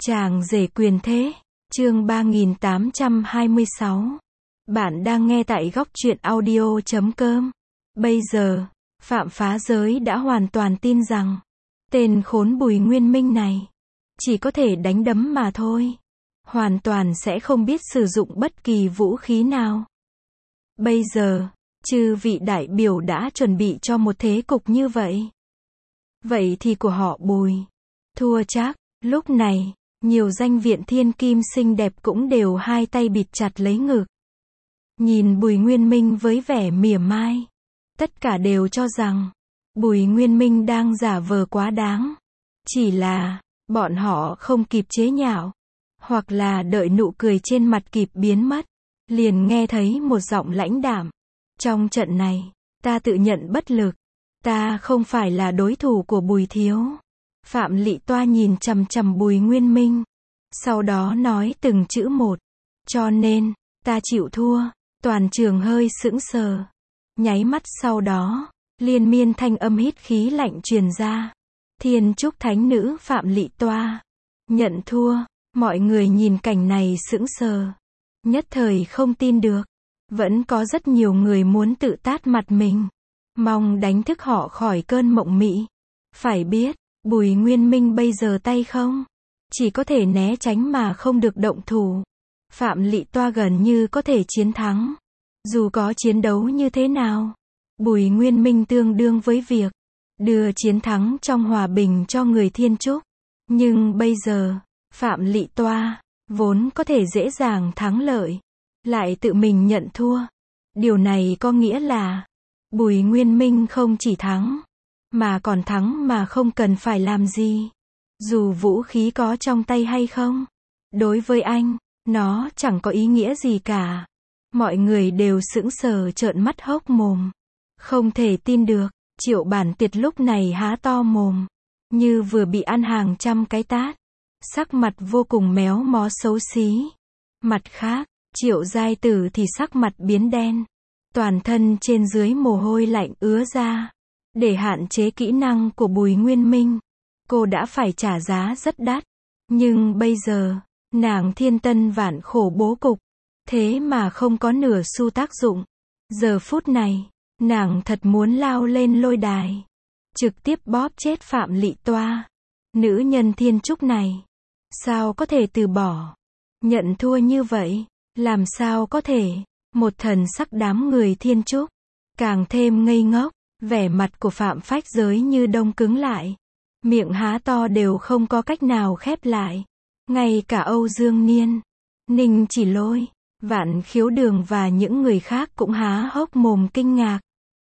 Chàng rể quyền thế, chương 3826. Bạn đang nghe tại góc truyện audio.com. Bây giờ, Phạm Phá Giới đã hoàn toàn tin rằng, tên khốn Bùi Nguyên Minh này, chỉ có thể đánh đấm mà thôi. Hoàn toàn sẽ không biết sử dụng bất kỳ vũ khí nào. Bây giờ, chư vị đại biểu đã chuẩn bị cho một thế cục như vậy. Vậy thì của họ Bùi, thua chắc. Lúc này, nhiều danh viện thiên kim xinh đẹp cũng đều hai tay bịt chặt lấy ngực. Nhìn Bùi Nguyên Minh với vẻ mỉa mai. Tất cả đều cho rằng, Bùi Nguyên Minh đang giả vờ quá đáng. Chỉ là, bọn họ không kịp chế nhạo. Hoặc là đợi nụ cười trên mặt kịp biến mất. Liền nghe thấy một giọng lãnh đạm. Trong trận này, ta tự nhận bất lực. Ta không phải là đối thủ của Bùi thiếu. Phạm Lị Toa nhìn chằm chằm Bùi Nguyên Minh. Sau đó nói từng chữ một. Cho nên, ta chịu thua. Toàn trường hơi sững sờ. Nháy mắt sau đó, liên miên thanh âm hít khí lạnh truyền ra. Thiên Trúc Thánh Nữ Phạm Lị Toa nhận thua. Mọi người nhìn cảnh này sững sờ. Nhất thời không tin được. Vẫn có rất nhiều người muốn tự tát mặt mình. Mong đánh thức họ khỏi cơn mộng mị. Phải biết, Bùi Nguyên Minh bây giờ tay không. Chỉ có thể né tránh mà không được động thủ. Phạm Lị Toa gần như có thể chiến thắng. Dù có chiến đấu như thế nào, Bùi Nguyên Minh tương đương với việc đưa chiến thắng trong hòa bình cho người Thiên Trúc. Nhưng bây giờ, Phạm Lị Toa vốn có thể dễ dàng thắng lợi, lại tự mình nhận thua. Điều này có nghĩa là Bùi Nguyên Minh không chỉ thắng, mà còn thắng mà không cần phải làm gì. Dù vũ khí có trong tay hay không, đối với anh, nó chẳng có ý nghĩa gì cả. Mọi người đều sững sờ trợn mắt hốc mồm. Không thể tin được, Triệu Bản Tiệt lúc này há to mồm, như vừa bị ăn hàng trăm cái tát. Sắc mặt vô cùng méo mó xấu xí. Mặt khác, Triệu Giai Tử thì sắc mặt biến đen. Toàn thân trên dưới mồ hôi lạnh ứa ra. Để hạn chế kỹ năng của Bùi Nguyên Minh, cô đã phải trả giá rất đắt. Nhưng bây giờ, nàng thiên tân vạn khổ bố cục, thế mà không có nửa xu tác dụng. Giờ phút này, nàng thật muốn lao lên lôi đài, trực tiếp bóp chết Phạm Lị Toa. Nữ nhân Thiên Trúc này, sao có thể từ bỏ, nhận thua như vậy, làm sao có thể. Một thần sắc đám người Thiên Trúc càng thêm ngây ngốc. Vẻ mặt của Phạm Phách Giới như đông cứng lại. Miệng há to đều không có cách nào khép lại. Ngay cả Âu Dương Niên, Ninh Chỉ Lôi, Vạn Khiếu Đường và những người khác cũng há hốc mồm kinh ngạc.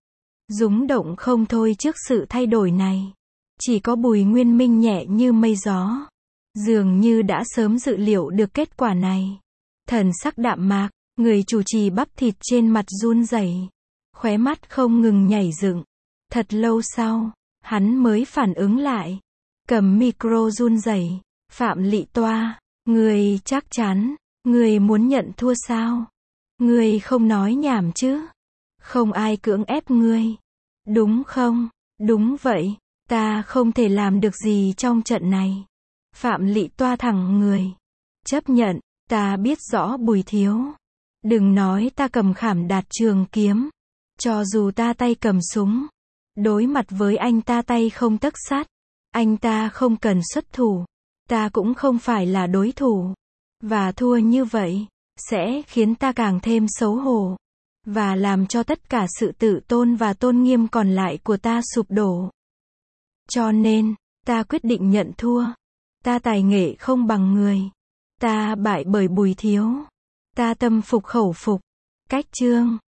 Rúng động không thôi trước sự thay đổi này. Chỉ có Bùi Nguyên Minh nhẹ như mây gió. Dường như đã sớm dự liệu được kết quả này. Thần sắc đạm mạc, người chủ trì bắp thịt trên mặt run rẩy, khóe mắt không ngừng nhảy dựng. Thật lâu sau, hắn mới phản ứng lại. Cầm micro run rẩy. Phạm Lị Toa, ngươi chắc chắn, ngươi muốn nhận thua sao? Ngươi không nói nhảm chứ? Không ai cưỡng ép ngươi, đúng không? Đúng vậy, ta không thể làm được gì trong trận này. Phạm Lị Toa thẳng người. Chấp nhận, ta biết rõ Bùi thiếu. Đừng nói ta cầm khảm đạt trường kiếm. Cho dù ta tay cầm súng, đối mặt với anh ta tay không tấc sắt, anh ta không cần xuất thủ, ta cũng không phải là đối thủ. Và thua như vậy, sẽ khiến ta càng thêm xấu hổ. Và làm cho tất cả sự tự tôn và tôn nghiêm còn lại của ta sụp đổ. Cho nên, ta quyết định nhận thua. Ta tài nghệ không bằng người. Ta bại bởi Bùi thiếu. Ta tâm phục khẩu phục. Cách chương